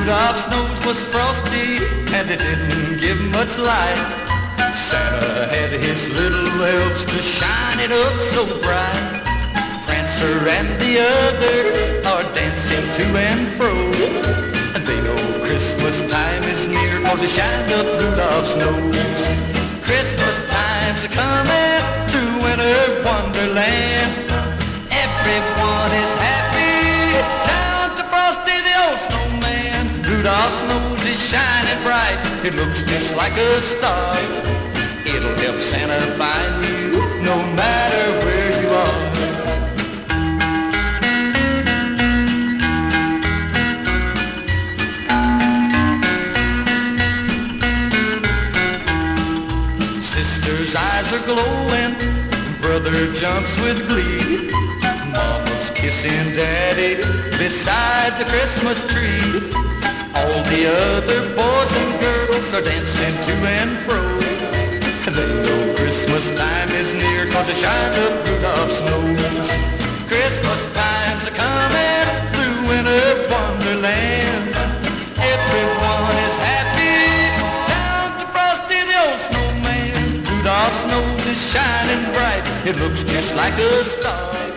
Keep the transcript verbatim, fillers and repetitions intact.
Rudolph's nose was frosty and it didn't give much light. Santa had his little elves to shine it up so bright. Prancer and the others are dancing to and fro, and they know Christmas time is near, 'cause they shined up Rudolph's nose. Christmas time's a-coming through winter wonderland. Everyone is happy down to Frosty the old snowman. Rudolph's nose is shining bright, it looks just like a star. It'll help Santa find you no matter where you are. Sister's eyes are glowing, brother jumps with glee. Mama's kissing daddy beside the Christmas tree. All the other boys and girls are dancing to and fro. They know Christmas time is near, 'cause they shine up Rudolph's nose. Christmas time's a-coming through winter wonderland. Everyone is happy down to Frosty the old snowman. Rudolph's nose is shining bright, it looks just like a star.